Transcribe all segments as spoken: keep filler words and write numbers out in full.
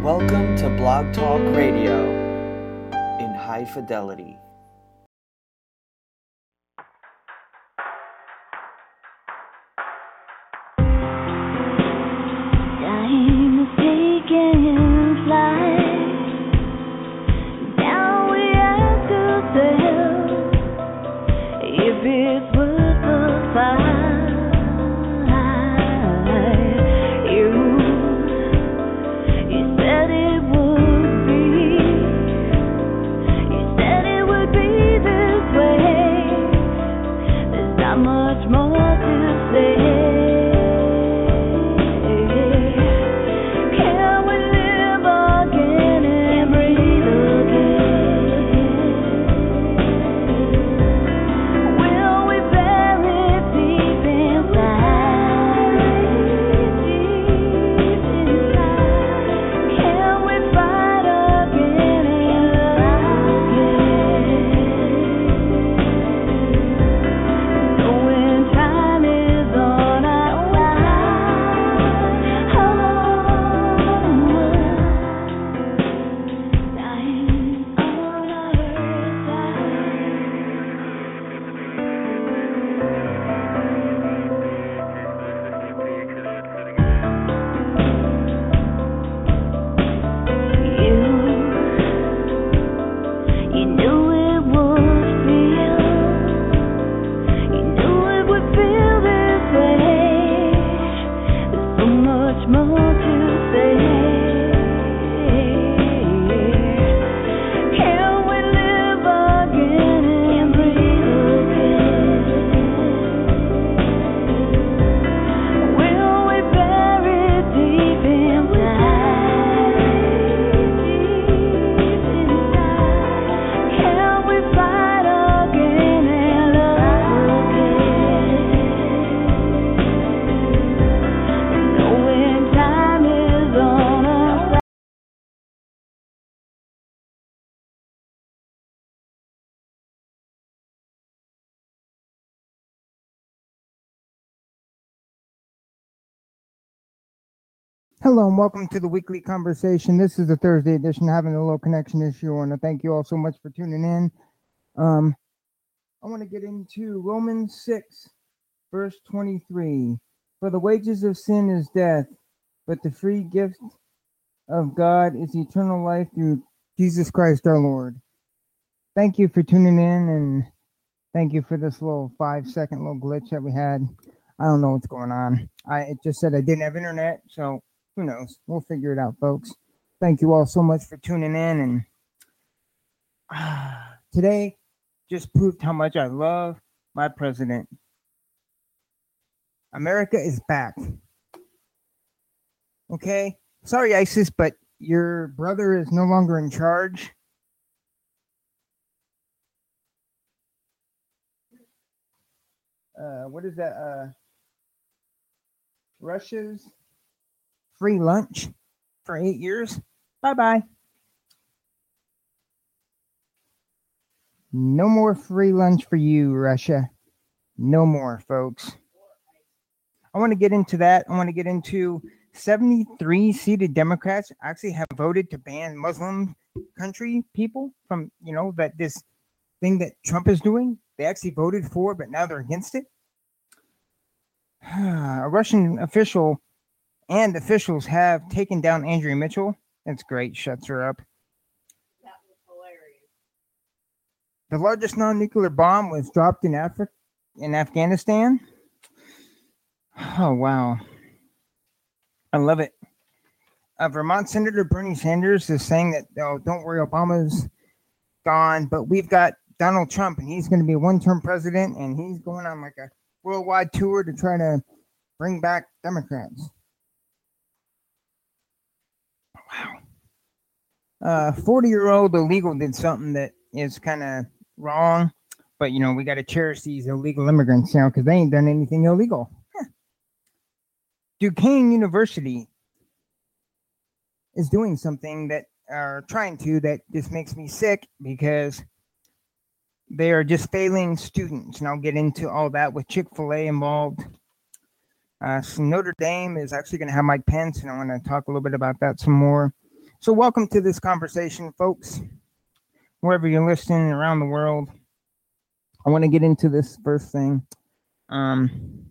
Welcome to Blog Talk Radio in high fidelity. Time is taking flight. Now we ask ourselves if it's worth the fight. Hello and welcome to the weekly conversation. This is the Thursday edition, having a little connection issue. I want to thank you all so much for tuning in. Um, I want to get into Romans six, verse twenty-three. For the wages of sin is death, but the free gift of God is eternal life through Jesus Christ our Lord. Thank you for tuning in, and thank you for this little five second little glitch that we had. I don't know what's going on. I it just said I didn't have internet, so who knows? We'll figure it out, folks. Thank you all so much for tuning in. And uh, today just proved how much I love my president. America is back. Okay? Sorry, ISIS, but your brother is no longer in charge. Uh, what is that? Uh, Russia's free lunch for eight years. Bye-bye. No more free lunch for you, Russia. No more, folks. I want to get into that. I want to get into seventy-three seated Democrats actually have voted to ban Muslim country people from, you know, that this thing that Trump is doing. They actually voted for, but now they're against it. A Russian official and officials have taken down Andrea Mitchell. That's great. Shuts her up. That was hilarious. The largest non-nuclear bomb was dropped in Africa, in Afghanistan. Oh, wow. I love it. Uh, Vermont Senator Bernie Sanders is saying that, oh, don't worry, Obama's gone, but we've got Donald Trump, and he's going to be a one-term president, and he's going on like a worldwide tour to try to bring back Democrats. Wow. Uh, forty-year-old illegal did something that is kind of wrong, but, you know, we got to cherish these illegal immigrants, you know, because they ain't done anything illegal. Huh. Duquesne University is doing something that, are trying to, that just makes me sick because they are just failing students. And I'll get into all that with Chick-fil-A involved. Uh, so Notre Dame is actually going to have Mike Pence, and I want to talk a little bit about that some more. So, welcome to this conversation, folks. Wherever you're listening around the world, I want to get into this first thing. Um,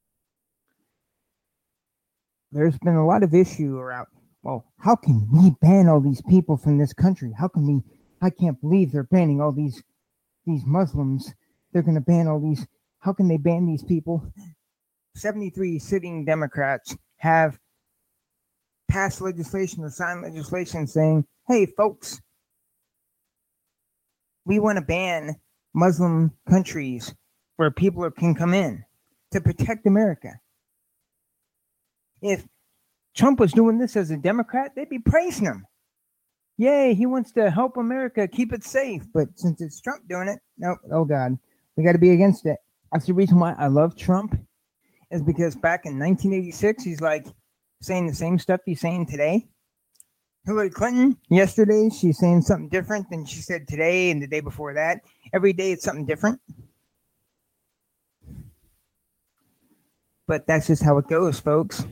there's been a lot of issue around. Well, how can we ban all these people from this country? How can we? I can't believe they're banning all these these Muslims. They're going to ban all these. How can they ban these people? seventy-three sitting Democrats have passed legislation or signed legislation saying, hey, folks, we want to ban Muslim countries where people can come in to protect America. If Trump was doing this as a Democrat, they'd be praising him. Yay, he wants to help America keep it safe. But since it's Trump doing it, no, oh God, we got to be against it. That's the reason why I love Trump, is because back in nineteen eighty-six, he's like saying the same stuff he's saying today. Hillary Clinton, yesterday, she's saying something different than she said today and the day before that. Every day it's something different. But that's just how it goes, folks.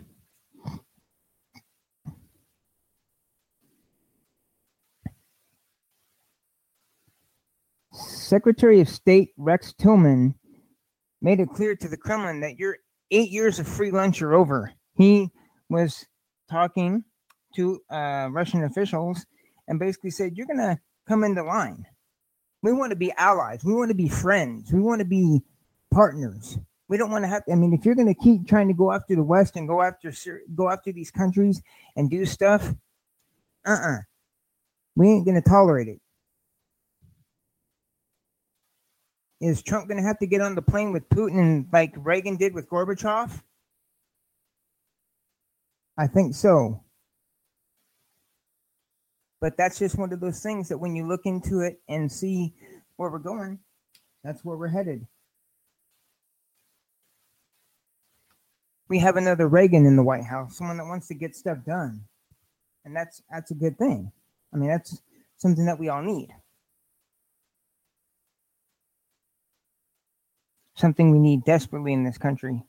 Secretary of State Rex Tillerson made it clear to the Kremlin that your eight years of free lunch are over. He was talking to uh, Russian officials and basically said, you're going to come into line. We want to be allies. We want to be friends. We want to be partners. We don't want to have to, I mean, if you're going to keep trying to go after the West and go after go after these countries and do stuff, uh-uh. We ain't going to tolerate it. Is Trump going to have to get on the plane with Putin like Reagan did with Gorbachev? I think so. But that's just one of those things that when you look into it and see where we're going, that's where we're headed. We have another Reagan in the White House, someone that wants to get stuff done. And that's that's a good thing. I mean, that's something that we all need. Something we need desperately in this country.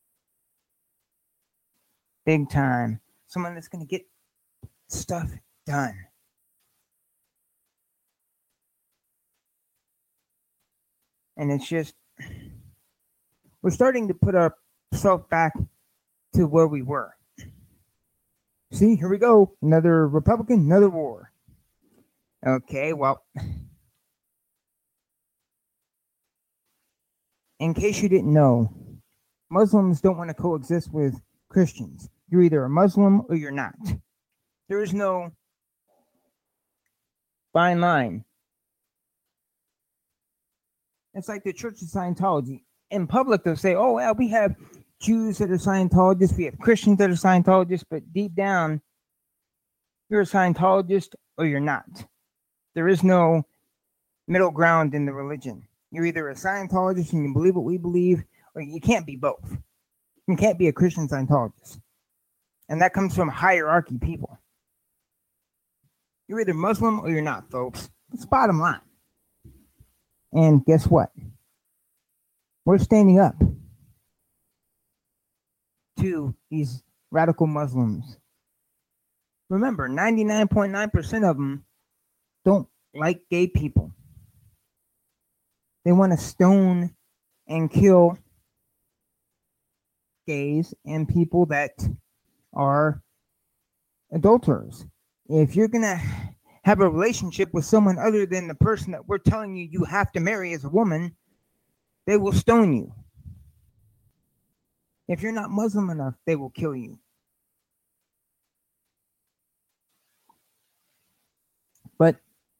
Big time. Someone that's going to get stuff done. And it's just, we're starting to put ourselves back to where we were. See, here we go. Another Republican, another war. Okay, well, in case you didn't know, Muslims don't want to coexist with Christians. You're either a Muslim or you're not. There is no fine line. It's like the Church of Scientology. In public, they'll say, oh, well, we have Jews that are Scientologists, we have Christians that are Scientologists, but deep down, you're a Scientologist or you're not. There is no middle ground in the religion. You're either a Scientologist and you believe what we believe, or you can't be both. You can't be a Christian Scientologist. And that comes from hierarchy people. You're either Muslim or you're not, folks. That's the bottom line. And guess what? We're standing up to these radical Muslims. Remember, ninety-nine point nine percent of them don't like gay people. They want to stone and kill gays and people that are adulterers. If you're going to have a relationship with someone other than the person that we're telling you you have to marry as a woman, they will stone you. If you're not Muslim enough, they will kill you. But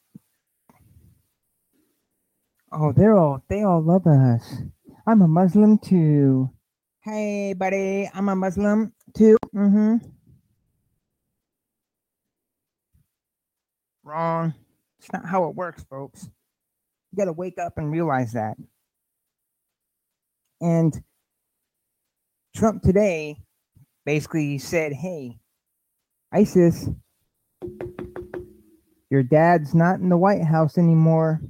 oh, they're all they all love us. I'm a Muslim too. Hey, buddy, I'm a Muslim too. Mm-hmm. Wrong. It's not how it works, folks. You got to wake up and realize that. And Trump today basically said, hey, ISIS, your dad's not in the White House anymore.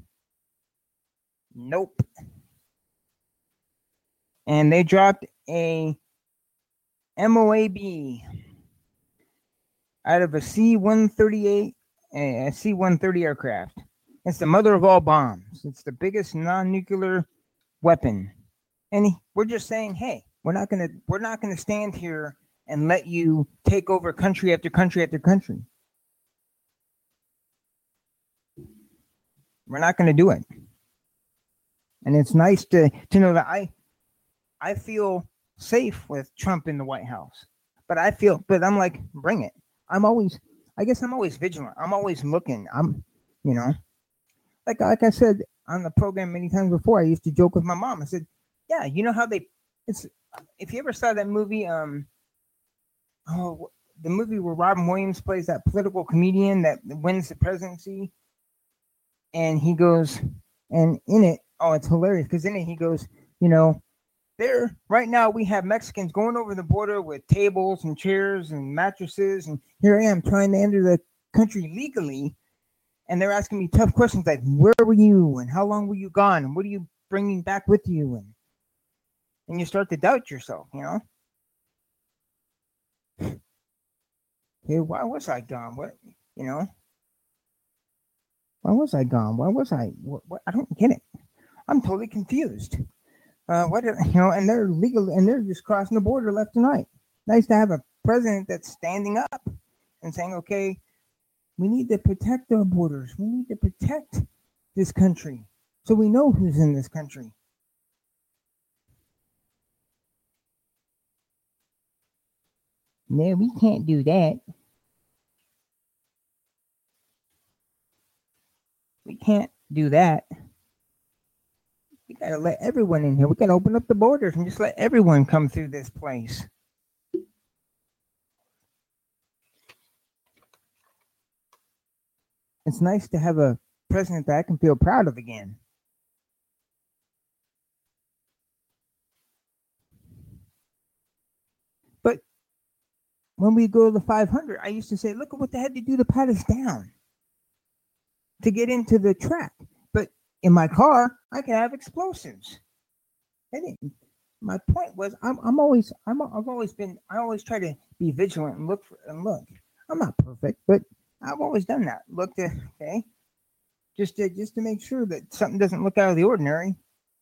Nope. And they dropped a M O A B, out of a C one thirty-eight, a C one thirty aircraft. It's the mother of all bombs. It's the biggest non-nuclear weapon. And he, we're just saying, hey, we're not gonna we're not gonna stand here and let you take over country after country after country. We're not gonna do it. And it's nice to to know that I I feel safe with Trump in the White House. But I feel but I'm like, bring it. I'm always I guess I'm always vigilant. I'm always looking. I'm you know, like like I said on the program many times before, I used to joke with my mom. I said, yeah, you know how they it's if you ever saw that movie, um oh the movie where Robin Williams plays that political comedian that wins the presidency, and he goes and in it, oh, it's hilarious because in it he goes, you know, there right now we have Mexicans going over the border with tables and chairs and mattresses, and here I am trying to enter the country legally, and they're asking me tough questions like, where were you and how long were you gone and what are you bringing back with you, and and you start to doubt yourself, you know. Hey, why was I gone? What, you know? Why was I gone? Why was I? What, what? I don't get it. I'm totally confused. Uh, what you know? And they're legal, and they're just crossing the border left and right. Nice to have a president that's standing up and saying, "Okay, we need to protect our borders. We need to protect this country, so we know who's in this country." No, we can't do that. We can't do that. We gotta let everyone in here. We gotta open up the borders and just let everyone come through this place. It's nice to have a president that I can feel proud of again. But when we go to the five hundred, I used to say, look at what they had to do to pat us down to get into the track. But in my car, I can have explosives. I didn't. My point was, I'm, I'm always, I'm, I've always been, I always try to be vigilant and look for, and look. I'm not perfect, but I've always done that. Look to, okay, just to, just to make sure that something doesn't look out of the ordinary.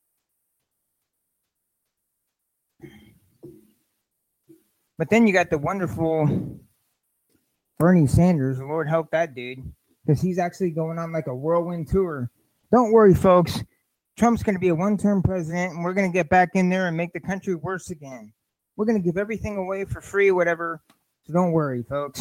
But then you got the wonderful Bernie Sanders. Lord help that dude, because he's actually going on like a whirlwind tour. Don't worry, folks. Trump's going to be a one-term president, and we're going to get back in there and make the country worse again. We're going to give everything away for free, whatever. So don't worry, folks.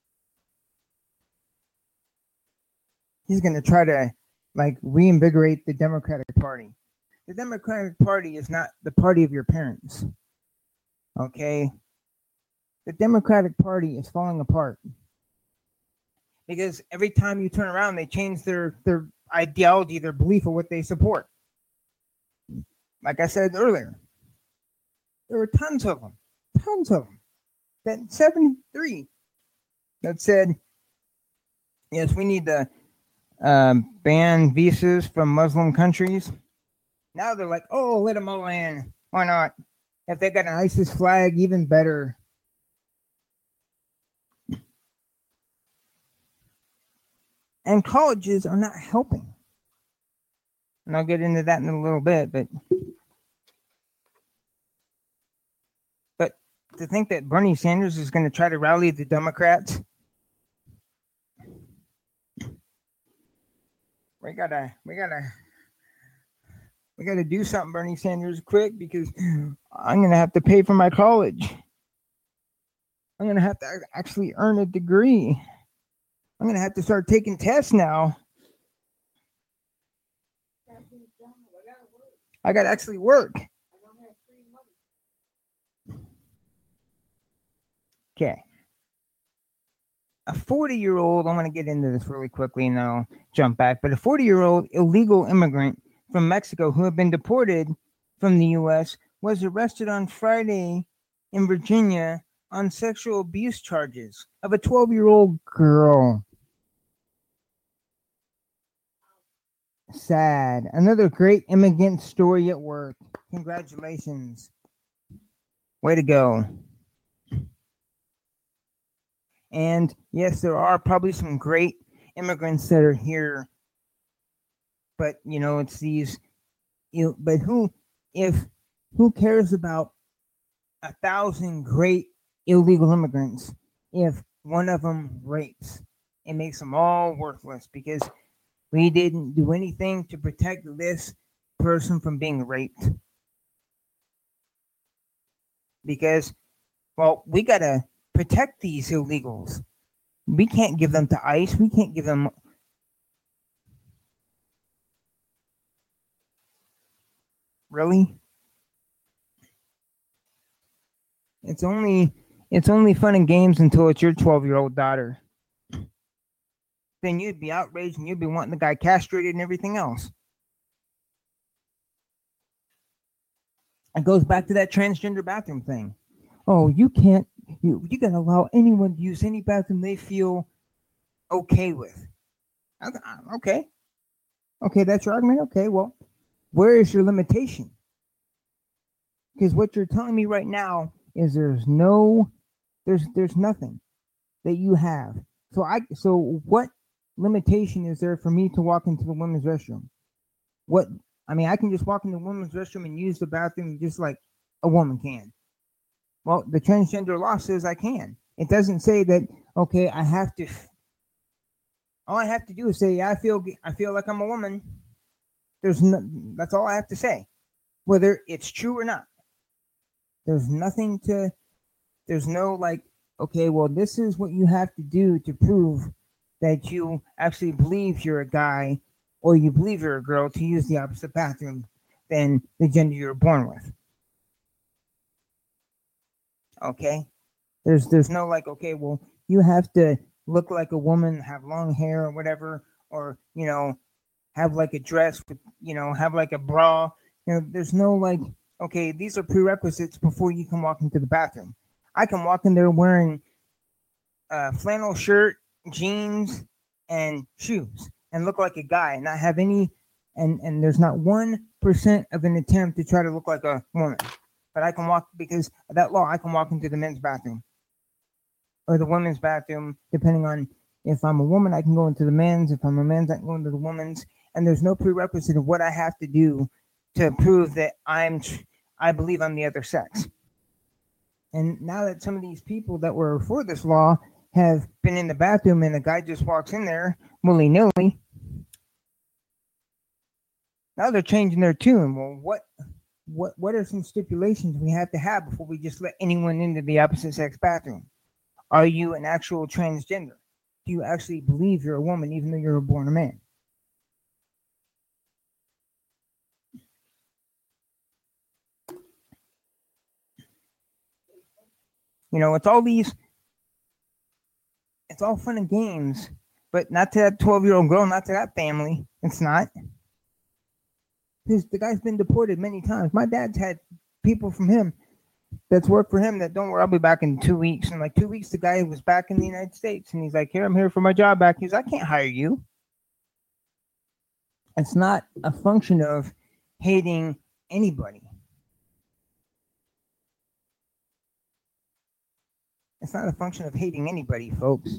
He's going to try to like reinvigorate the Democratic Party. The Democratic Party is not the party of your parents. Okay? The Democratic Party is falling apart. Because every time you turn around, they change their, their ideology, their belief of what they support. Like I said earlier, there were tons of them, tons of them. That seventy-three that said, yes, we need to um, ban visas from Muslim countries. Now they're like, oh, let them all in. Why not? If they got an ISIS flag, even better. And colleges are not helping. And I'll get into that in a little bit, but but to think that Bernie Sanders is going to try to rally the Democrats, we gotta we gotta we gotta do something, Bernie Sanders, quick, because I'm gonna have to pay for my college. I'm gonna have to actually earn a degree. I'm gonna have to start taking tests now. I gotta actually work. Okay. A forty-year-old, I'm gonna get into this really quickly and then I'll jump back. But a forty-year-old illegal immigrant from Mexico who had been deported from the U S was arrested on Friday in Virginia on sexual abuse charges of a twelve-year-old girl. Sad. Another great immigrant story at work. Congratulations. Way to go. And yes, there are probably some great immigrants that are here, but you know, it's these. You know, but who, if who cares about a thousand great illegal immigrants if one of them rapes? It makes them all worthless because we didn't do anything to protect this person from being raped. Because, well, we gotta protect these illegals. We can't give them to ICE. We can't give them. Really? It's only it's only fun and games until it's your twelve-year-old daughter. Then you'd be outraged and you'd be wanting the guy castrated and everything else. It goes back to that transgender bathroom thing. Oh, you can't. You you gotta allow anyone to use any bathroom they feel okay with. Okay, okay, that's your argument. Okay, well, where is your limitation? Because what you're telling me right now is there's no, there's there's nothing that you have. So I so what limitation is there for me to walk into the women's restroom? What I mean, I can just walk into the women's restroom and use the bathroom just like a woman can. Well, the transgender law says I can. It doesn't say that, okay, I have to. All I have to do is say I feel I feel like I'm a woman. There's no, that's all I have to say, whether it's true or not. There's nothing to, there's no like, okay, well, this is what you have to do to prove that you actually believe you're a guy or you believe you're a girl to use the opposite bathroom than the gender you were born with. Okay? There's there's no like, okay, well, you have to look like a woman, have long hair or whatever, or, you know, have like a dress, with, you know, have like a bra. You know, there's no like, okay, these are prerequisites before you can walk into the bathroom. I can walk in there wearing a flannel shirt, jeans, and shoes and look like a guy and not have any, and, and there's not one percent of an attempt to try to look like a woman. But I can walk, because of that law, I can walk into the men's bathroom or the women's bathroom, depending on if I'm a woman, I can go into the men's. If I'm a men's, I can go into the women's. And there's no prerequisite of what I have to do to prove that I'm, I believe I'm the other sex. And now that some of these people that were for this law have been in the bathroom and the guy just walks in there willy-nilly, now they're changing their tune. Well, what, what, what are some stipulations we have to have before we just let anyone into the opposite sex bathroom? Are you an actual transgender? Do you actually believe you're a woman even though you're born a man? You know, it's all these, it's all fun and games, but not to that twelve-year-old girl, not to that family. It's not. Because the guy's been deported many times. My dad's had people from him that's worked for him that, don't worry, I'll be back in two weeks. And like two weeks, the guy was back in the United States. And he's like, here, I'm here for my job back. He's like, I can't hire you. It's not a function of hating anybody. It's not a function of hating anybody, folks.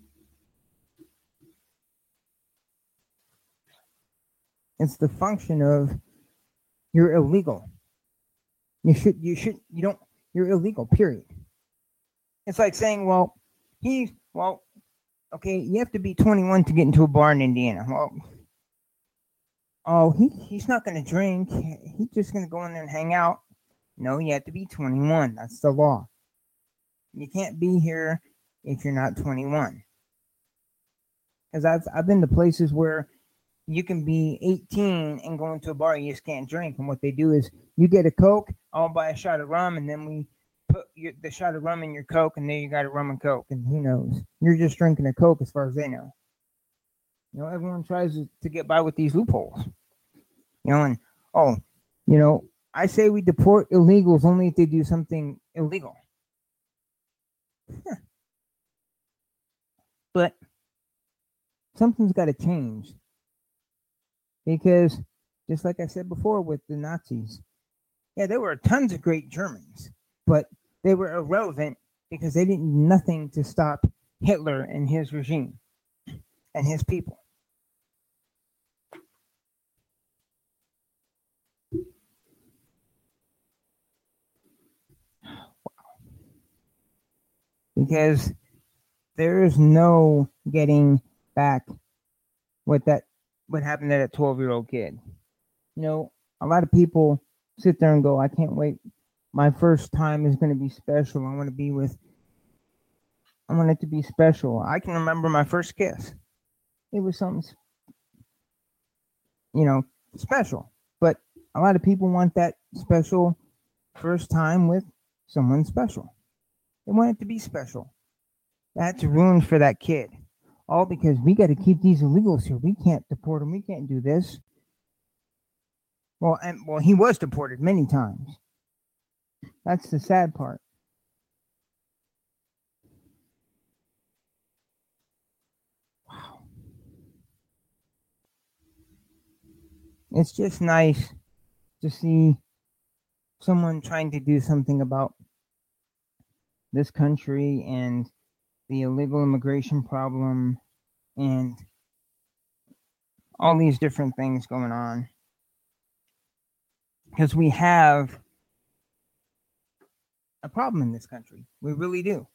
It's the function of you're illegal. You should, you should, you don't, you're illegal, period. It's like saying, well, he, well, okay, you have to be twenty-one to get into a bar in Indiana. Well, oh, he, he's not going to drink. He's just going to go in there and hang out. No, you have to be twenty-one. That's the law. You can't be here if you're not twenty-one. Because I've, I've been to places where you can be eighteen and go into a bar, you just can't drink. And what they do is you get a Coke, I'll buy a shot of rum, and then we put your, the shot of rum in your Coke, and then you got a rum and Coke. And who knows? You're just drinking a Coke as far as they know. You know, everyone tries to get by with these loopholes. You know, and, oh, you know, I say we deport illegals only if they do something illegal. But something's got to change. Because, just like I said before with the Nazis, yeah, there were tons of great Germans, but they were irrelevant because they didn't do nothing to stop Hitler and his regime and his people. Because there is no getting back what that what happened to that twelve year old kid. You know, a lot of people sit there and go, I can't wait. My first time is going to be special. I want to be with, I want it to be special. I can remember my first kiss. It was something, you know, special. But a lot of people want that special first time with someone special. They want it to be special. That's ruined for that kid. All because we got to keep these illegals here. We can't deport them. We can't do this. Well, and well, he was deported many times. That's the sad part. Wow. It's just nice to see someone trying to do something about this country and the illegal immigration problem and all these different things going on. Because we have a problem in this country. We really do.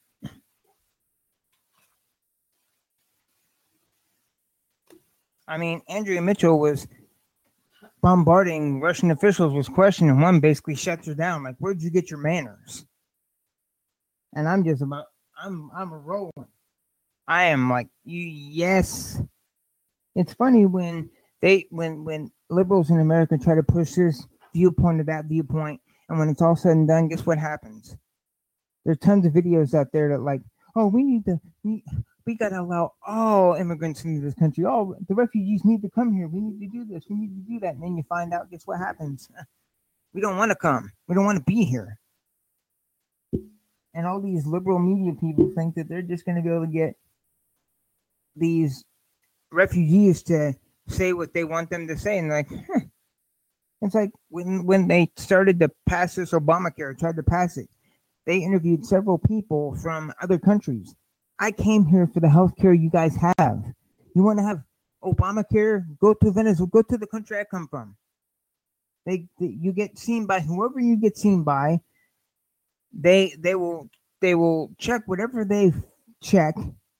I mean, Andrea Mitchell was bombarding Russian officials with questions, and one basically shuts her down. Like, where'd you get your manners? And I'm just about, I'm, I'm a rolling. I am like, you, yes. It's funny when they, when, when liberals in America try to push this viewpoint or that viewpoint, and when it's all said and done, guess what happens? There's tons of videos out there that like, oh, we need to, we, we got to allow all immigrants into this country. Oh, the refugees need to come here. We need to do this. We need to do that. And then you find out, guess what happens? We don't want to come. We don't want to be here. And all these liberal media people think that they're just going to be able to get these refugees to say what they want them to say. And like, huh. It's like when, when they started to pass this Obamacare, tried to pass it, they interviewed several people from other countries. I came here for the health care you guys have. You want to have Obamacare? Go to Venezuela. Go to the country I come from. They, they you get seen by whoever you get seen by. They they will they will check whatever they check.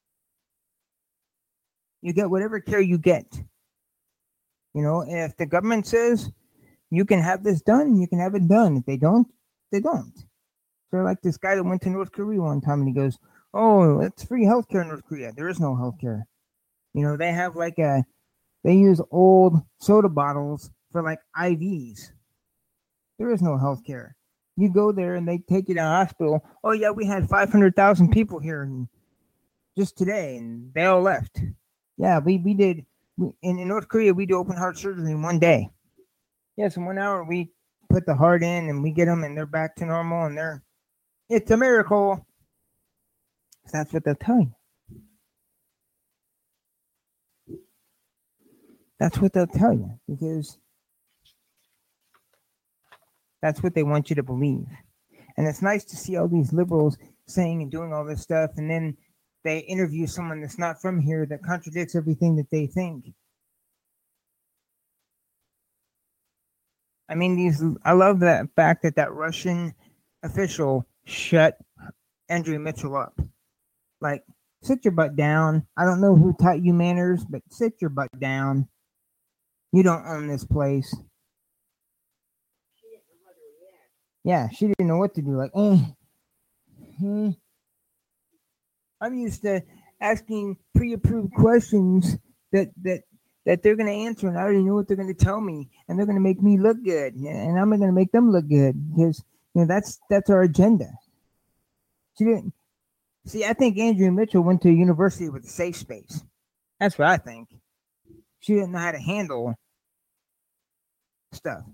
You get whatever care you get. You know, if the government says you can have this done, you can have it done. If they don't, they don't. So like this guy that went to North Korea one time and he goes, oh, it's free healthcare in North Korea. There is no healthcare. You know, they have like a, they use old soda bottles for like I Vs. There is no healthcare. You go there and they take you to the hospital. Oh yeah, we had five hundred thousand people here and just today and they all left. Yeah, we, we did, we, in, in North Korea, we do open heart surgery in one day. Yes, in one hour we put the heart in and we get them and they're back to normal and they're, it's a miracle. That's what they'll tell you. That's what they'll tell you because that's what they want you to believe. And it's nice to see all these liberals saying and doing all this stuff, and then they interview someone that's not from here that contradicts everything that they think. I mean, these. I love that fact that that Russian official shut Andrea Mitchell up. Like, sit your butt down. I don't know who taught you manners, but sit your butt down. You don't own this place. Yeah, she didn't know what to do. Like, eh, hmm. I'm used to asking pre-approved questions that that that they're going to answer, and I already know what they're going to tell me, and they're going to make me look good, and I'm going to make them look good because you know that's that's our agenda. She didn't see. I think Andrea Mitchell went to a university with a safe space. That's what I think. She didn't know how to handle stuff.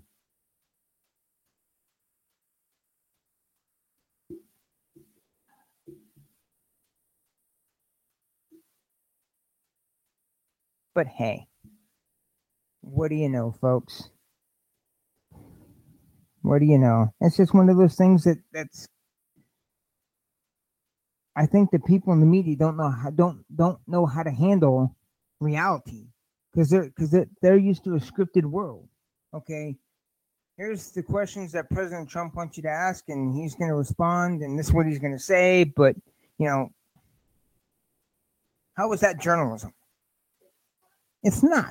But hey, what do you know, folks? What do you know? It's just one of those things that that's I think the people in the media don't know how don't don't know how to handle reality because they're because they're, they're used to a scripted world. Okay, here's the questions that President Trump wants you to ask, and he's going to respond, and this is what he's going to say. But you know, how is that journalism? It's not.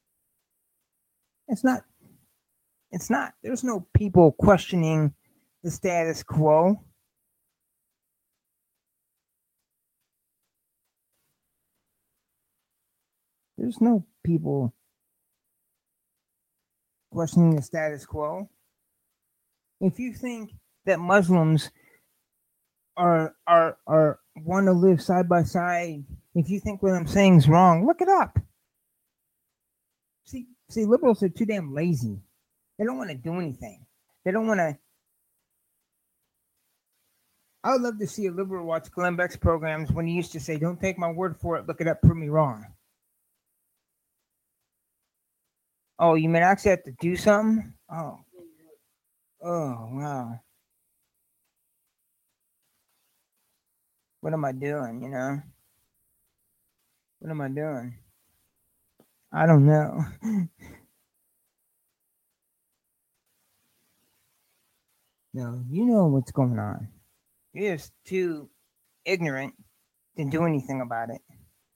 It's not. It's not. There's no people questioning the status quo. There's no people questioning the status quo. If you think that Muslims are are are want to live side by side, if you think what I'm saying is wrong, look it up. See, see, liberals are too damn lazy. They don't want to do anything. They don't want to. I would love to see a liberal watch Glenn Beck's programs when he used to say, "Don't take my word for it. Look it up. Prove me wrong." Oh, you mean I actually have to do something? Oh. Oh, wow. What am I doing, you know? What am I doing? I don't know. No, you know what's going on. You're just too ignorant to do anything about it.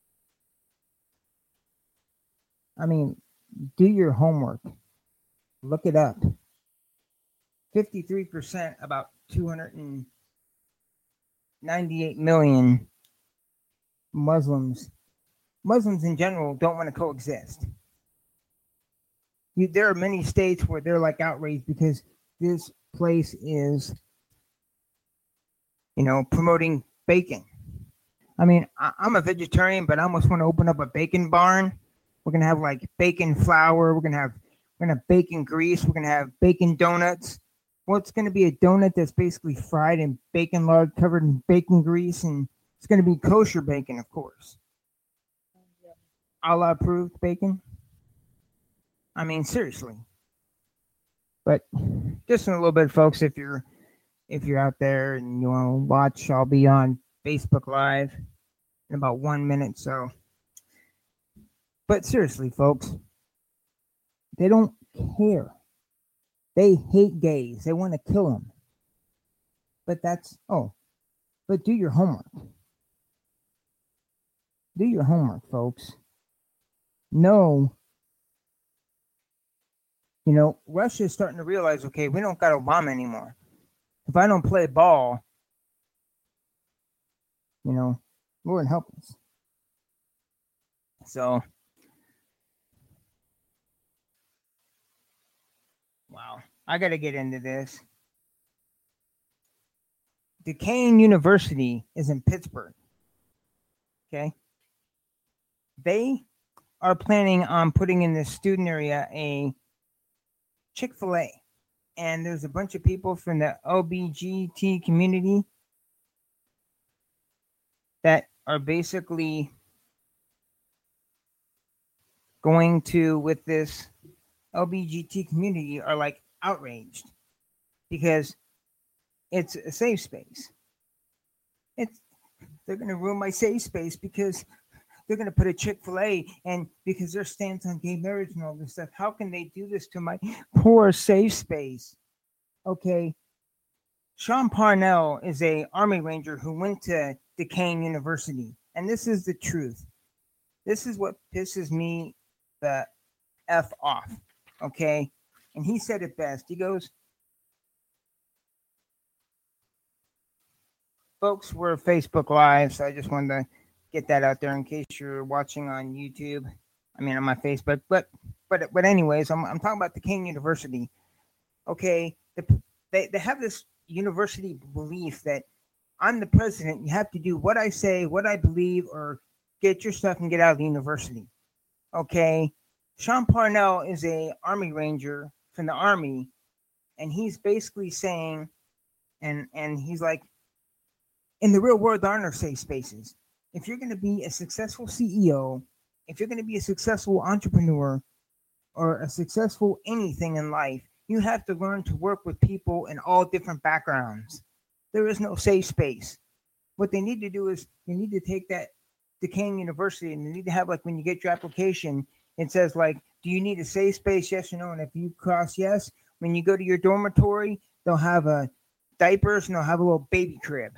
I mean, do your homework. Look it up. fifty-three percent, about two hundred ninety-eight million Muslims, Muslims in general, don't want to coexist. You, there are many states where they're like outraged because this place is, you know, promoting bacon. I mean, I, I'm a vegetarian, but I almost want to open up a bacon barn. We're gonna have like bacon flour. We're gonna have we're gonna have bacon grease. We're gonna have bacon donuts. Well, it's gonna be a donut that's basically fried in bacon lard, covered in bacon grease, and it's gonna be kosher bacon, of course. Allah approved bacon. I mean, seriously. But just in a little bit, folks, if you're if you're out there and you want to watch, I'll be on Facebook Live in about one minute. So, but seriously, folks, they don't care. They hate gays. They want to kill them. But that's oh, but do your homework. Do your homework, folks. No. You know, Russia's starting to realize, okay, we don't got Obama anymore. If I don't play ball, you know, Lord help us. So, wow, I got to get into this. Duquesne University is in Pittsburgh. Okay. They are planning on putting in the student area a Chick-fil-A. And there's a bunch of people from the L B G T community that are basically going to, with this L B G T community, are like outraged because it's a safe space. It's they're going to ruin my safe space because they're going to put a Chick-fil-A, and because their stance on gay marriage and all this stuff, how can they do this to my poor safe space? Okay. Sean Parnell is a Army Ranger who went to Duquesne University, and this is the truth. This is what pisses me the F off, okay? And he said it best. He goes, folks, we're Facebook Live, so I just wanted to get that out there in case you're watching on YouTube. I mean, on my Facebook, but but but anyways, I'm I'm talking about Duquesne University. Okay, the, they they have this university belief that I'm the president. You have to do what I say, what I believe, or get your stuff and get out of the university. Okay, Sean Parnell is a Army Ranger from the Army, and he's basically saying, and and he's like, in the real world, there are no safe spaces. If you're going to be a successful C E O, if you're going to be a successful entrepreneur, or a successful anything in life, you have to learn to work with people in all different backgrounds. There is no safe space. What they need to do is they need to take that decaying university and they need to have, like, when you get your application, it says, like, do you need a safe space, yes or no? And if you cross yes, when you go to your dormitory, they'll have a diapers and they'll have a little baby crib.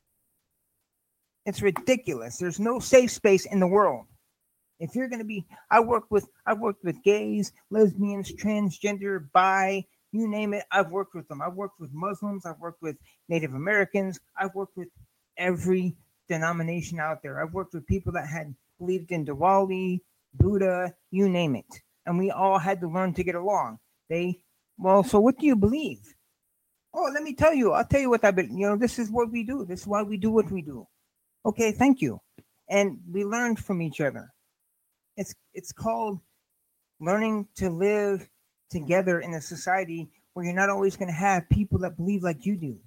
It's ridiculous. There's no safe space in the world. If you're going to be, I work with, I've worked with gays, lesbians, transgender, bi, you name it. I've worked with them. I've worked with Muslims. I've worked with Native Americans. I've worked with every denomination out there. I've worked with people that had believed in Diwali, Buddha, you name it. And we all had to learn to get along. They, well, so what do you believe? Oh, let me tell you. I'll tell you what I've been, you know, this is what we do. This is why we do what we do. Okay, thank you. And we learned from each other. It's it's called learning to live together in a society where you're not always going to have people that believe like you do.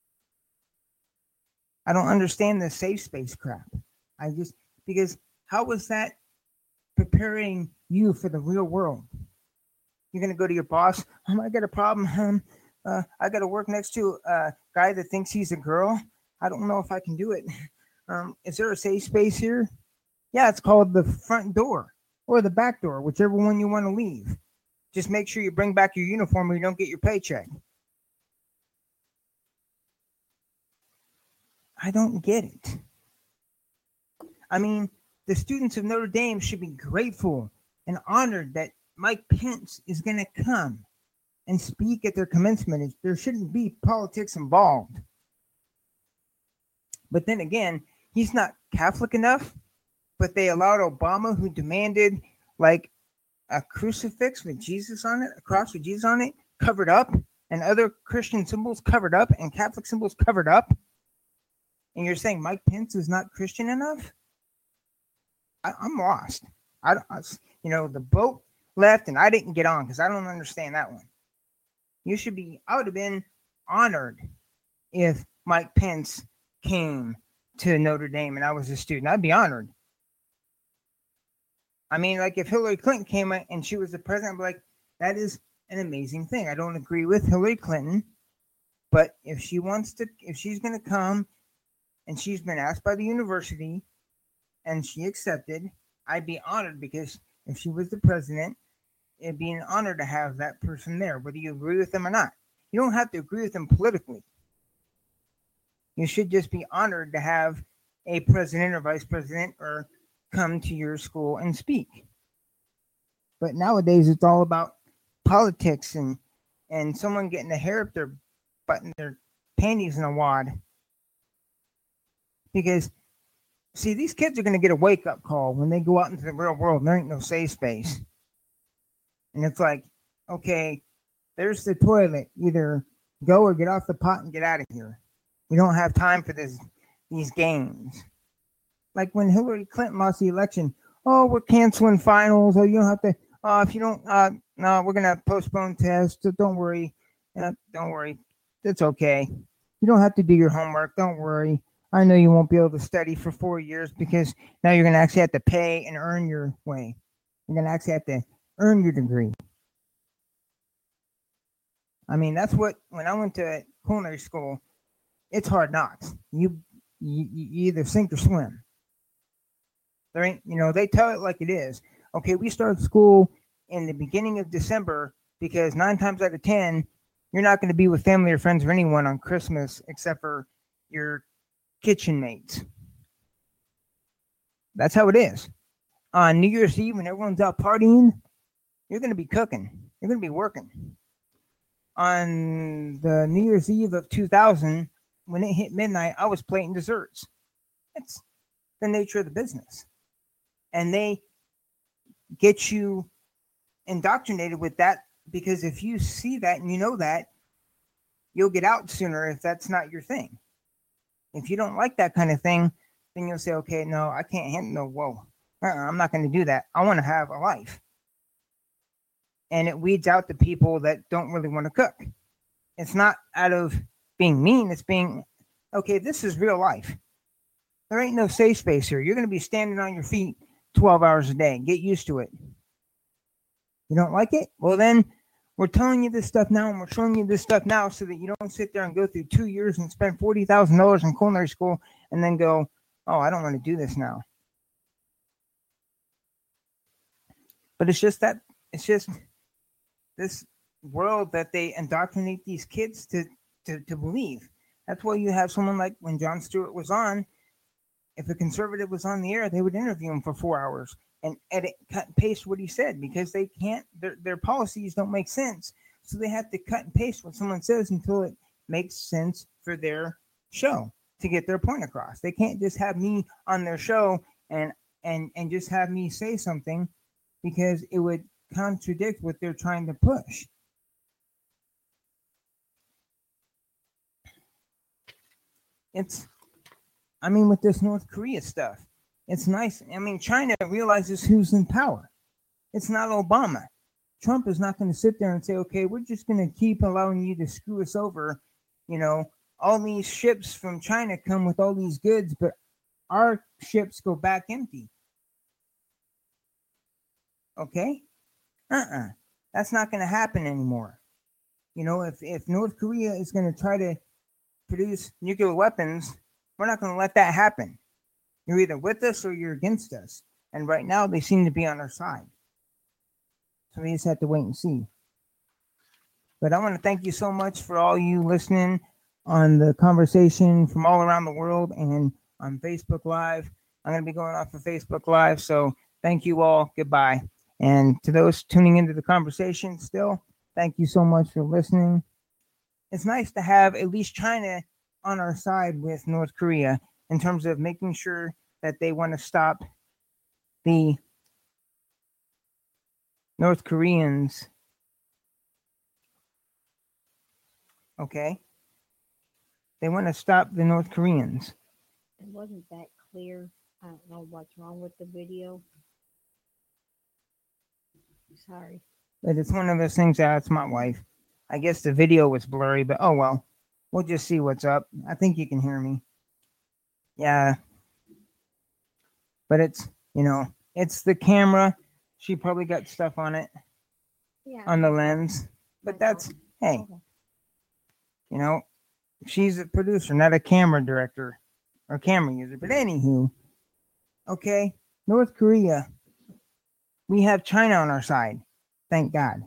I don't understand the safe space crap. I just, because how was that preparing you for the real world? You're going to go to your boss, um, I got a problem, um, uh, I got to work next to a guy that thinks he's a girl. I don't know if I can do it. Um, is there a safe space here? Yeah, it's called the front door or the back door, whichever one you want to leave. Just make sure you bring back your uniform or you don't get your paycheck. I don't get it. I mean, the students of Notre Dame should be grateful and honored that Mike Pence is going to come and speak at their commencement. There shouldn't be politics involved. But then again, he's not Catholic enough, but they allowed Obama, who demanded like a crucifix with Jesus on it, a cross with Jesus on it, covered up, and other Christian symbols covered up, and Catholic symbols covered up. And you're saying Mike Pence is not Christian enough? I, I'm lost. I, I, you know, the boat left and I didn't get on because I don't understand that one. You should be, I would have been honored if Mike Pence came to Notre Dame and I was a student. I'd be honored. I mean, like if Hillary Clinton came and she was the president, I'd be like, that is an amazing thing. I don't agree with Hillary Clinton, but if she wants to, if she's going to come and she's been asked by the university and she accepted, I'd be honored because if she was the president, it'd be an honor to have that person there, whether you agree with them or not. You don't have to agree with them politically. You should just be honored to have a president or vice president or come to your school and speak. But nowadays it's all about politics and and someone getting a hair up their butt and their panties in a wad. Because see, these kids are going to get a wake-up call when they go out into the real world. There ain't no safe space. And it's like, okay, there's the toilet. Either go or get off the pot and get out of here. We don't have time for this these games. Like when Hillary Clinton lost the election, oh, we're canceling finals. Oh, you don't have to. Uh, if you don't, uh, no, we're gonna postpone tests. So don't worry. Uh, don't worry. It's okay. You don't have to do your homework. Don't worry. I know you won't be able to study for four years because now you're gonna actually have to pay and earn your way. You're gonna actually have to earn your degree. I mean, that's what when I went to culinary school. It's hard knocks. You, you you either sink or swim. There ain't, you know, they tell it like it is. Okay, we start school in the beginning of December because nine times out of ten, you're not going to be with family or friends or anyone on Christmas except for your kitchen mates. That's how it is. On New Year's Eve, when everyone's out partying, you're going to be cooking. You're going to be working. On the New Year's Eve of two thousand, when it hit midnight, I was plating desserts. That's the nature of the business. And they get you indoctrinated with that because if you see that and you know that, you'll get out sooner if that's not your thing. If you don't like that kind of thing, then you'll say, okay, no, I can't handle no, whoa, uh-uh, I'm not going to do that. I want to have a life. And it weeds out the people that don't really want to cook. It's not out of being mean. It's being, okay, this is real life. There ain't no safe space here. You're going to be standing on your feet twelve hours a day. Get used to it. You don't like it? Well, then We're telling you this stuff now, and we're showing you this stuff now so that you don't sit there and go through two years and spend forty thousand dollars in culinary school and then go, oh, I don't want to do this now. But it's just that, it's just this world that they indoctrinate these kids to, to, to believe. That's why you have someone like when Jon Stewart was on, if a conservative was on the air, they would interview him for four hours and edit, cut and paste what he said because they can't, their, their policies don't make sense. So they have to cut and paste what someone says until it makes sense for their show to get their point across. They can't just have me on their show and, and, and just have me say something because it would contradict what they're trying to push. It's, I mean, with this North Korea stuff, it's nice. I mean, China realizes who's in power. It's not Obama. Trump is not going to sit there and say, okay, we're just going to keep allowing you to screw us over. You know, all these ships from China come with all these goods, but our ships go back empty. Okay? Uh-uh. That's not going to happen anymore. You know, if, if North Korea is going to try to produce nuclear weapons, we're not going to let that happen. You're either with us or you're against us. And right now, they seem to be on our side. So we just have to wait and see. But I want to thank you so much for all you listening on the conversation from all around the world and on Facebook Live. I'm going to be going off of Facebook Live. So thank you all. Goodbye. And to those tuning into the conversation still, thank you so much for listening. It's nice to have at least China on our side with North Korea in terms of making sure that they want to stop the North Koreans. Okay? They want to stop the North Koreans. It wasn't that clear. I don't know what's wrong with the video. Sorry. But it's one of those things that it's my wife. I guess the video was blurry, but oh well. We'll just see what's up. I think you can hear me. Yeah. But it's, you know, it's the camera. She probably got stuff on it, Yeah. on the lens. But that's, hey, Okay. you know, she's a producer, not a camera director or camera user. But anywho, okay, North Korea. We have China on our side. Thank God.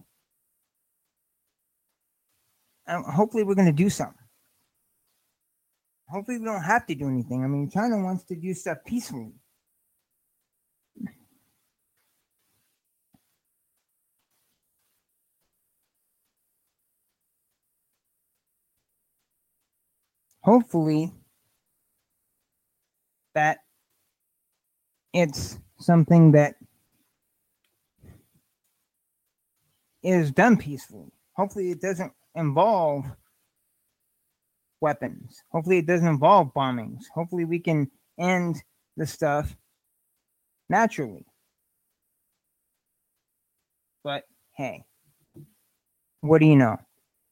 Um, hopefully we're going to do something. Hopefully we don't have to do anything. I mean, China wants to do stuff peacefully. Hopefully that it's something that is done peacefully. Hopefully it doesn't involve weapons. Hopefully it doesn't involve bombings. Hopefully we can end the stuff naturally. But hey, what do you know?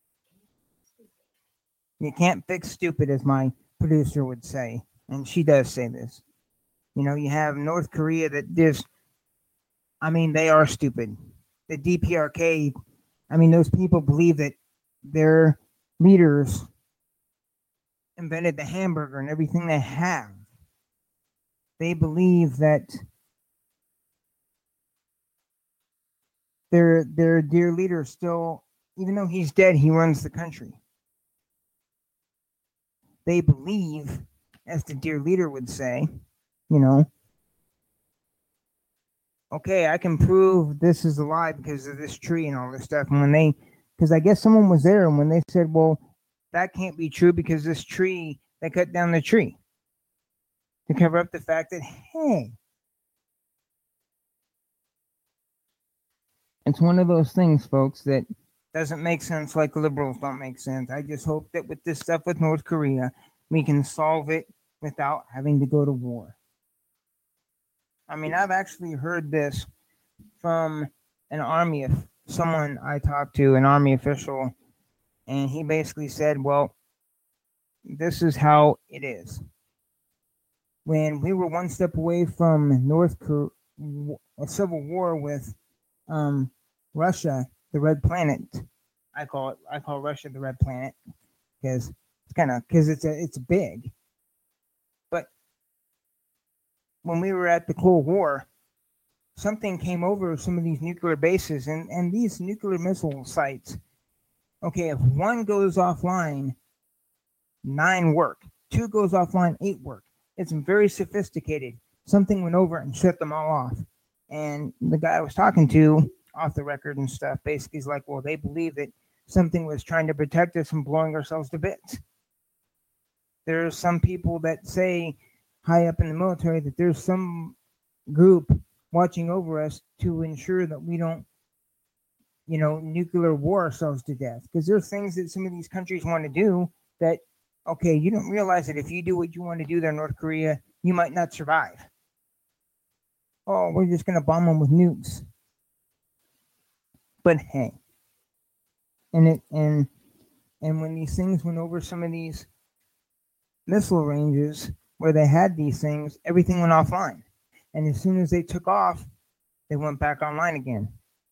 You can't fix stupid, as my producer would say. And she does say this. You know, you have North Korea that just, I mean, they are stupid. The D P R K, I mean, those people believe that their leaders invented the hamburger and everything they have. They believe that their their dear leader still, even though he's dead, he runs the country. They believe, as the dear leader would say, you know, okay, I can prove this is a lie because of this tree and all this stuff. And when they, because I guess someone was there, and when they said, well, that can't be true because this tree, they cut down the tree to cover up the fact that, hey, it's one of those things, folks, that doesn't make sense like liberals don't make sense. I just hope that with this stuff with North Korea, we can solve it without having to go to war. I mean, I've actually heard this from an army of someone I talked to, an army official, and he basically said, well, this is how it is. When we were one step away from North Korea, a civil war with um, Russia, the red planet. I call it. I call Russia the red planet because it's kind of because it's a it's big. But when we were at the Cold War, something came over some of these nuclear bases and, and these nuclear missile sites. Okay, if one goes offline, nine work. Two goes offline, eight work. It's very sophisticated. Something went over and shut them all off. And the guy I was talking to, off the record and stuff, basically is like, well, they believe that something was trying to protect us from blowing ourselves to bits. There are some people that say, high up in the military, that there's some group watching over us to ensure that we don't, you know, nuclear war ourselves to death. Because there's things that some of these countries want to do that, okay, you don't realize that if you do what you want to do there, North Korea, you might not survive. Oh, we're just going to bomb them with nukes. But hey, and it and and when these things went over some of these missile ranges where they had these things, everything went offline. And as soon as they took off, they went back online again.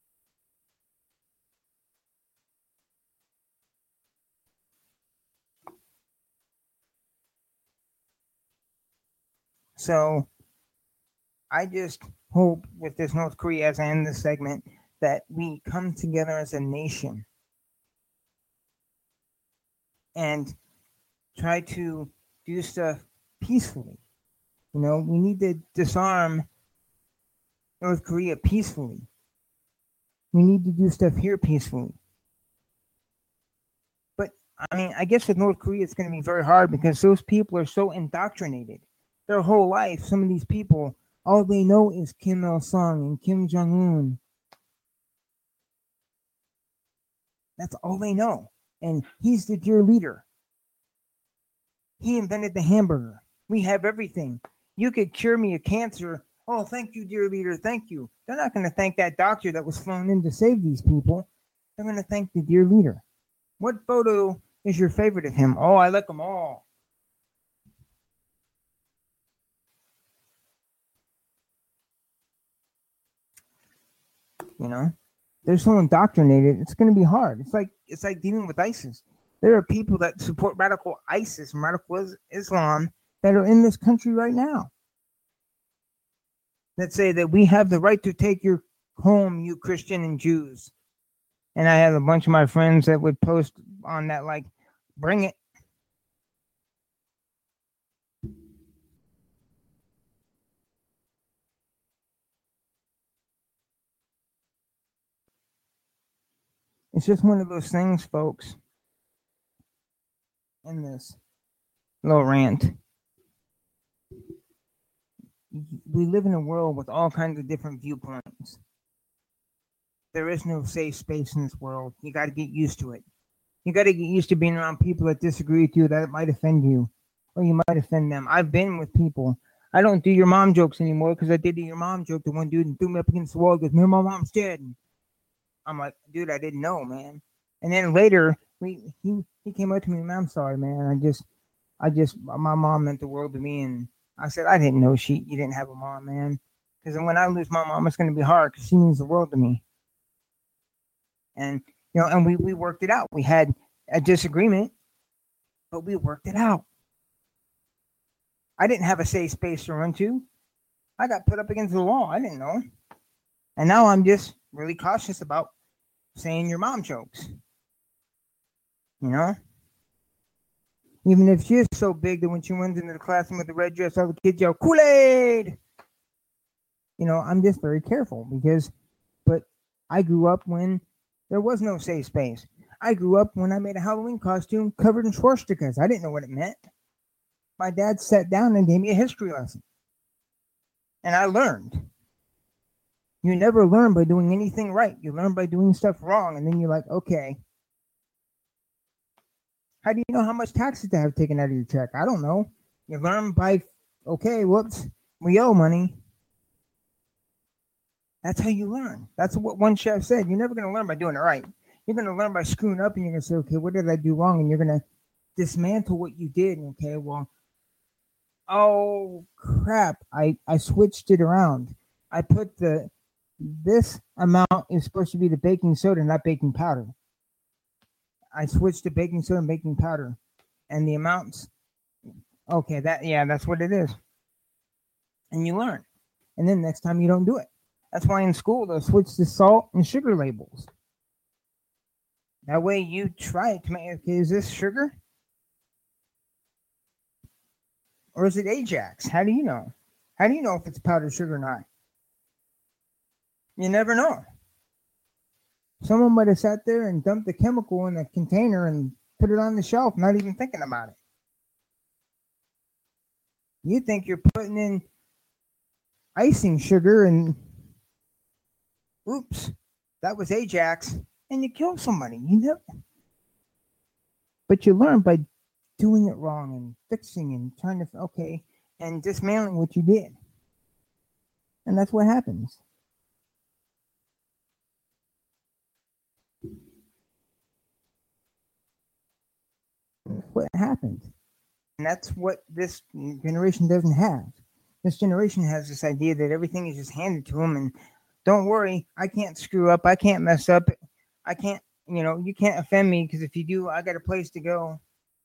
So I just hope with this North Korea, as I end this segment, that we come together as a nation and try to do stuff peacefully. You know, we need to disarm North Korea peacefully. We need to do stuff here peacefully. But, I mean, I guess with North Korea, it's going to be very hard because those people are so indoctrinated. Their whole life, some of these people, all they know is Kim Il-sung and Kim Jong-un. That's all they know. And he's the dear leader. He invented the hamburger. We have everything. You could cure me of cancer. Oh, thank you, dear leader. Thank you. They're not going to thank that doctor that was flown in to save these people. They're going to thank the dear leader. What photo is your favorite of him? Oh, I like them all. You know, they're so indoctrinated. It's going to be hard. It's like it's like dealing with ISIS. There are people that support radical ISIS and radical Islam that are in this country right now that say that we have the right to take your home, you Christian and Jews. And I have a bunch of my friends that would post on that like, bring it. It's just one of those things, folks, in this little rant. We live in a world with all kinds of different viewpoints. There is no safe space in this world. You got to get used to it. You got to get used to being around people that disagree with you, that it might offend you, or you might offend them. I've been with people. I don't do your mom jokes anymore because I did your mom joke to one dude and threw me up against the wall and goes, "Me and my mom's dead." And I'm like, dude, I didn't know, man. And then later, we he he came up to me, man, I'm sorry, man. I just, I just, my mom meant the world to me, and I said, I didn't know she, you didn't have a mom, man. Because when I lose my mom, it's going to be hard because she means the world to me. And, you know, and we, we worked it out. We had a disagreement, but we worked it out. I didn't have a safe space to run to. I got put up against the wall. I didn't know. And now I'm just really cautious about saying your mom jokes. You know? Even if she is so big that when she runs into the classroom with the red dress, all the kids yell, Kool-Aid! You know, I'm just very careful because, but I grew up when there was no safe space. I grew up when I made a Halloween costume covered in swastikas. I didn't know what it meant. My dad sat down and gave me a history lesson. And I learned. You never learn by doing anything right. You learn by doing stuff wrong. And then you're like, okay. How do you know how much taxes to have taken out of your check? I don't know. You learn by, okay, whoops, we owe money. That's how you learn. That's what one chef said. You're never going to learn by doing it right. You're going to learn by screwing up, and you're going to say, okay, what did I do wrong? And you're going to dismantle what you did. Okay, well, oh, crap. I, I switched it around. I put the this amount is supposed to be the baking soda, not baking powder. I switched to baking soda and baking powder, and the amounts. Okay, that yeah, that's what it is. And you learn, and then next time you don't do it. That's why in school they'll switch to salt and sugar labels. That way you try it to make. Okay, is this sugar? Or is it Ajax? How do you know? How do you know if it's powdered sugar or not? You never know. Someone might have sat there and dumped the chemical in a container and put it on the shelf, not even thinking about it. You think you're putting in icing sugar and oops, that was Ajax, and you kill somebody. You know, but you learn by doing it wrong and fixing and trying to okay and dismantling what you did, and that's what happens. That's what happens, and that's what this generation doesn't have. This generation has this idea that everything is just handed to them, and don't worry, I can't screw up, I can't mess up, I can't, you know, you can't offend me because if you do, I got a place to go.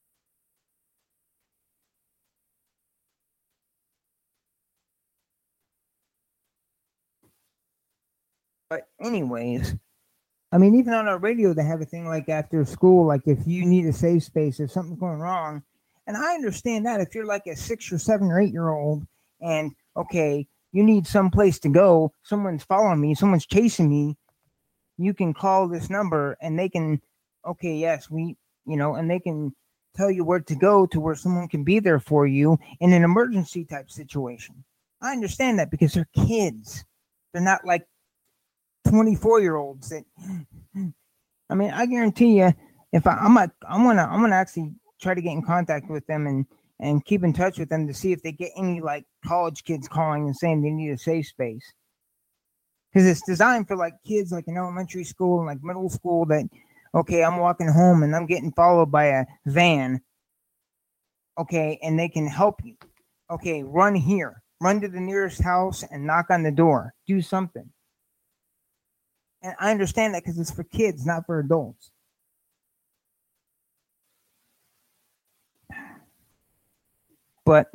But anyways, I mean, even on our radio, they have a thing like after school, like if you need a safe space, if something's going wrong. And I understand that if you're like a six or seven or eight year old and, okay, you need some place to go, someone's following me, someone's chasing me, you can call this number and they can, okay, yes, we, you know, and they can tell you where to go to where someone can be there for you in an emergency type situation. I understand that because they're kids. They're not like twenty-four year olds that I mean, I guarantee you if I, I'm a, I'm gonna I'm gonna actually try to get in contact with them and and keep in touch with them to see if they get any like college kids calling and saying they need a safe space, because it's designed for like kids like in elementary school and like middle school that okay, I'm walking home and I'm getting followed by a van, okay, and they can help you, okay, run here, run to the nearest house and knock on the door, do something. And I understand that because it's for kids, not for adults. But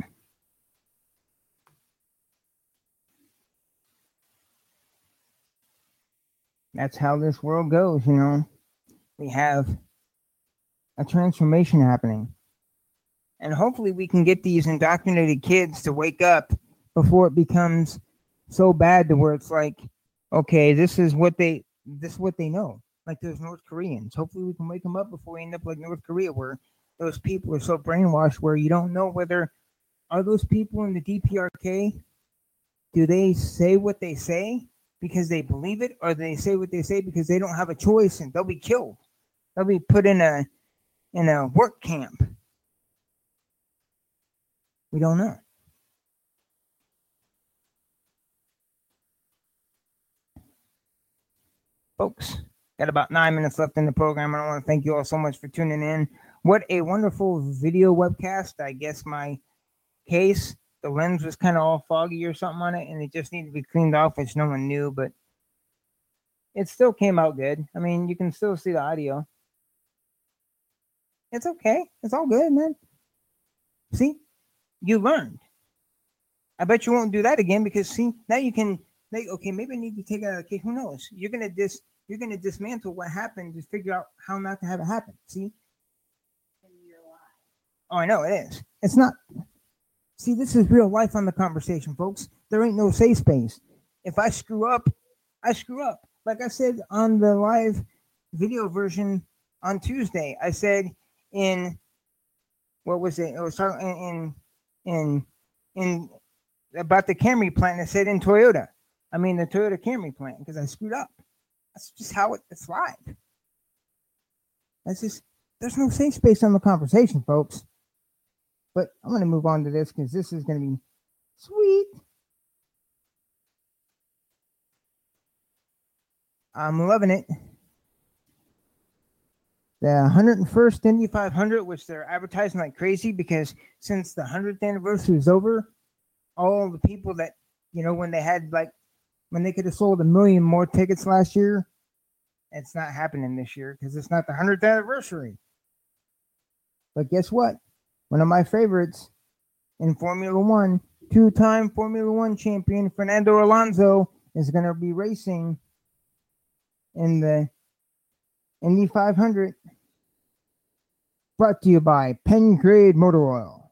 that's how this world goes, you know. We have a transformation happening. And hopefully we can get these indoctrinated kids to wake up before it becomes so bad to where it's like, okay, this is what they this is what they know. Like those North Koreans. Hopefully we can wake them up before we end up like North Korea, where those people are so brainwashed where you don't know whether are those people in the D P R K, do they say what they say because they believe it, or do they say what they say because they don't have a choice and they'll be killed? They'll be put in a in a work camp. We don't know. Folks, got about nine minutes left in the program. I want to thank you all so much for tuning in. What a wonderful video webcast. I guess my case, the lens was kind of all foggy or something on it, and it just needed to be cleaned off, which no one knew, but it still came out good. I mean, you can still see the audio. It's okay. It's all good, man. See, you learned. I bet you won't do that again because, see, now you can... Like, okay, maybe I need to take it out of the case. Who knows? You're gonna dis you're gonna dismantle what happened to figure out how not to have it happen. See? Oh, I know it is. It's not. See, this is real life on the conversation, folks. There ain't no safe space. If I screw up, I screw up. Like I said on the live video version on Tuesday, I said in what was it? It was talking in in in about the Camry plant. I said in Toyota. I mean, the Toyota Camry plant, because I screwed up. That's just how it, it's live. That's just, there's no safe space on the conversation, folks. But I'm going to move on to this because this is going to be sweet. I'm loving it. The one hundred first Indy five hundred, which they're advertising like crazy because since the one hundredth anniversary is over, all the people that, you know, when they had like when they could have sold a million more tickets last year, it's not happening this year because it's not the hundredth anniversary. But guess what? One of my favorites in Formula One, two-time Formula One champion Fernando Alonso is going to be racing in the Indy five hundred. Brought to you by Pengrade Motor Oil.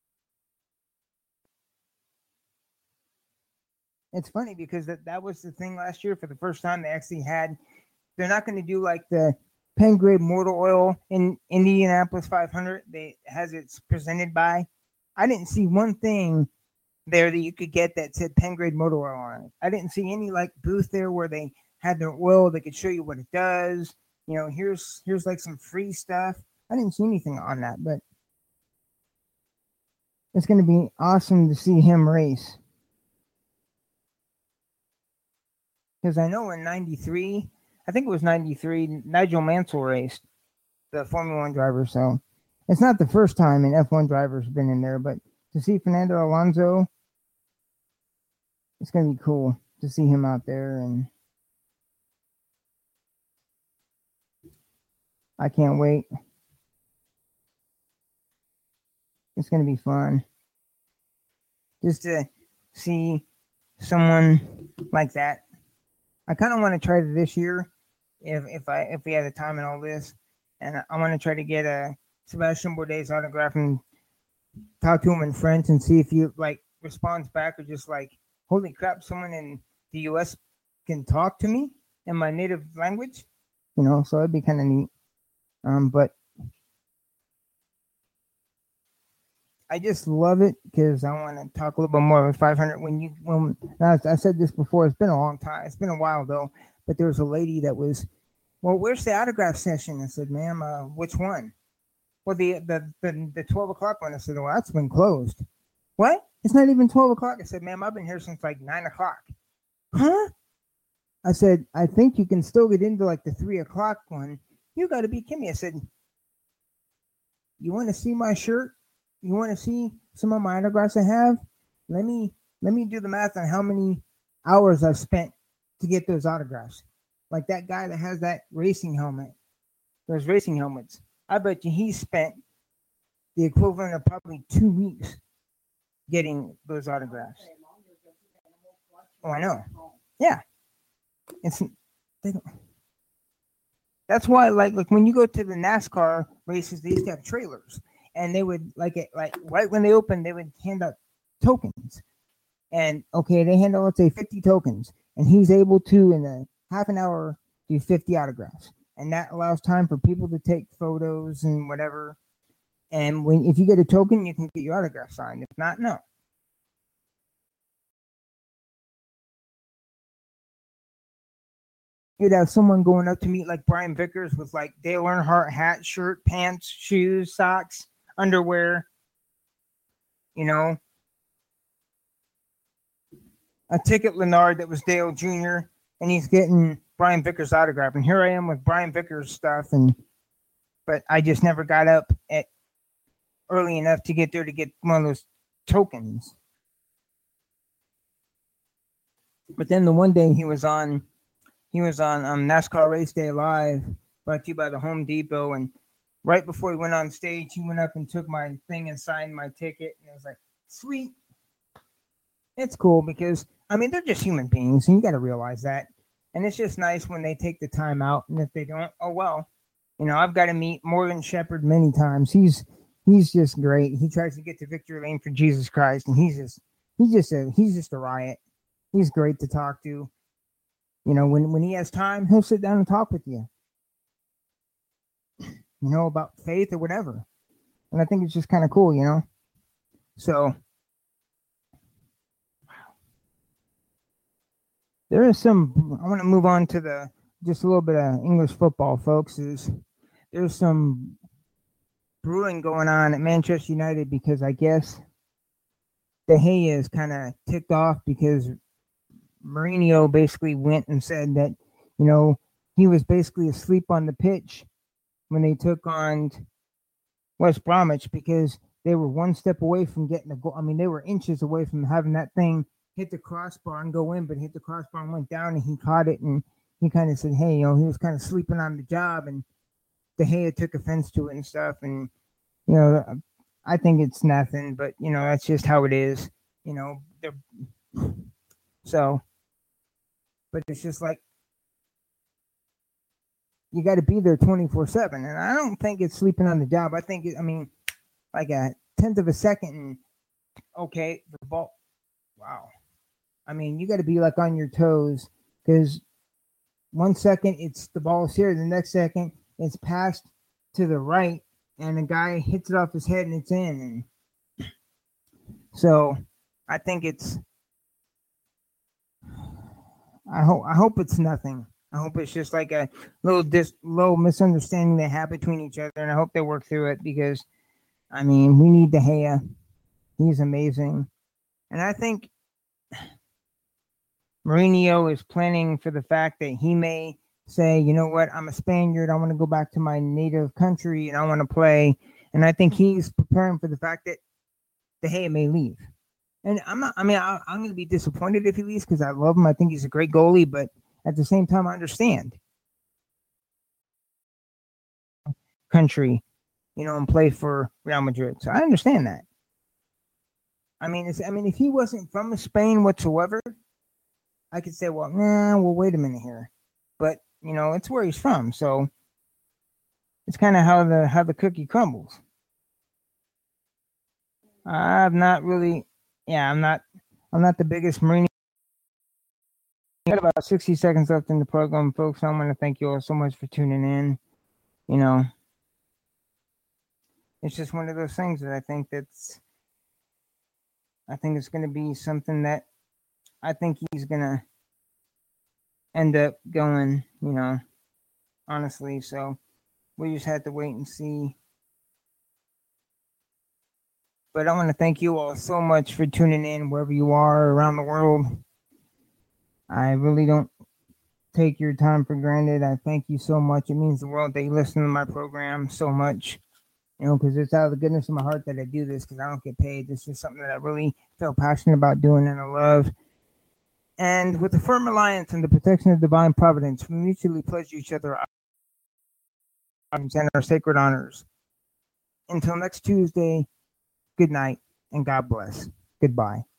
It's funny because that, that was the thing last year. For the first time, they actually had, they're not going to do like the Pengrade Motor Oil in Indianapolis five hundred. They has it's presented by. I didn't see one thing there that you could get that said Pengrade Motor Oil on it. I didn't see any like booth there where they had their oil. They could show you what it does. You know, here's here's like some free stuff. I didn't see anything on that, but it's going to be awesome to see him race. Because I know in ninety-three, I think it was ninety-three, Nigel Mansell raced, the Formula One driver. So it's not the first time an F one driver's been in there, but to see Fernando Alonso, it's going to be cool to see him out there. And I can't wait. It's going to be fun. Just to see someone like that. I kind of want to try it this year, if if I if we had the time and all this, and I want to try to get a Sebastian Bourdais autograph and talk to him in French and see if he like responds back or just like, holy crap, someone in the U S can talk to me in my native language, you know. So it'd be kind of neat. Um, but I just love it because I want to talk a little bit more about five hundred. When you, when I, I said this before, it's been a long time. It's been a while though. But there was a lady that was, well, where's the autograph session? I said, ma'am, uh, which one? Well, the, the the the twelve o'clock one. I said, well, that's been closed. What? It's not even twelve o'clock. I said, ma'am, I've been here since like nine o'clock. Huh? I said, I think you can still get into like the three o'clock one. You got to be kidding me. I said, you want to see my shirt? You want to see some of my autographs I have? Let me let me do the math on how many hours I've spent to get those autographs. Like that guy that has that racing helmet, those racing helmets. I bet you he spent the equivalent of probably two weeks getting those autographs. Oh, I know. Yeah, it's they don't, that's why like like when you go to the NASCAR races, they used to have trailers. And they would like it, like right when they opened, they would hand out tokens. And okay, they hand out, let's say, fifty tokens. And he's able to, in a half an hour, do fifty autographs. And that allows time for people to take photos and whatever. And when if you get a token, you can get your autograph signed. If not, no. You'd have someone going up to meet like Brian Vickers with like Dale Earnhardt hat, shirt, pants, shoes, socks, underwear, you know, a ticket Leonard that was Dale Junior and he's getting Brian Vickers' autograph. And here I am with Brian Vickers' stuff, and but I just never got up at early enough to get there to get one of those tokens. But then the one day he was on, he was on um, NASCAR Race Day Live, brought to you by the Home Depot, and right before he went on stage, he went up and took my thing and signed my ticket. And it was like, sweet. It's cool because, I mean, they're just human beings, and you got to realize that. And it's just nice when they take the time out. And if they don't, oh, well. You know, I've got to meet Morgan Shepherd many times. He's he's just great. He tries to get to victory lane for Jesus Christ, and he's just he's just a he's just a riot. He's great to talk to. You know, when, when he has time, he'll sit down and talk with you. You know, about faith or whatever. And I think it's just kind of cool, you know. So there is some, I want to move on to the, just a little bit of English football, folks. Is there's some brewing going on at Manchester United because I guess De Gea is kind of ticked off because Mourinho basically went and said that, you know, he was basically asleep on the pitch when they took on West Bromwich because they were one step away from getting a goal. I mean, they were inches away from having that thing hit the crossbar and go in, but hit the crossbar and went down, and he caught it, and he kind of said, hey, you know, he was kind of sleeping on the job, and De Gea took offense to it and stuff, and you know, I think it's nothing, but you know, that's just how it is, you know. They're, so, but it's just like you got to be there twenty-four seven, and I don't think it's sleeping on the job. I think, it, I mean, like a tenth of a second, and okay, the ball, wow. I mean, you got to be like on your toes, because one second it's the ball's here, the next second it's passed to the right, and the guy hits it off his head and it's in. And so I think it's. I hope I hope it's nothing. I hope it's just like a little dis little misunderstanding they have between each other, and I hope they work through it, because, I mean, we need De Gea. He's amazing, and I think Mourinho is planning for the fact that he may say, you know what, I'm a Spaniard. I want to go back to my native country and I want to play. And I think he's preparing for the fact that De Gea may leave. And I'm not, I mean, I, I'm going to be disappointed if he leaves, because I love him. I think he's a great goalie, but at the same time, I understand. Country, you know, and play for Real Madrid. So I understand that. I mean, it's, I mean, if he wasn't from Spain whatsoever, I could say, well, nah, well, wait a minute here. But, you know, it's where he's from. So it's kind of how the how the cookie crumbles. I've not really, yeah, I'm not, I'm not the biggest Mourinho. We got about sixty seconds left in the program, folks. I want to thank you all so much for tuning in. You know, it's just one of those things that I think that's, I think it's going to be something that I think he's going to end up going, you know, honestly. So we just have to wait and see. But I want to thank you all so much for tuning in wherever you are around the world. I really don't take your time for granted. I thank you so much. It means the world that you listen to my program so much. You know, because it's out of the goodness of my heart that I do this, because I don't get paid. This is something that I really feel passionate about doing and I love. And with the firm alliance and the protection of divine providence, we mutually pledge each other our and our sacred honors. Until next Tuesday, good night and God bless. Goodbye.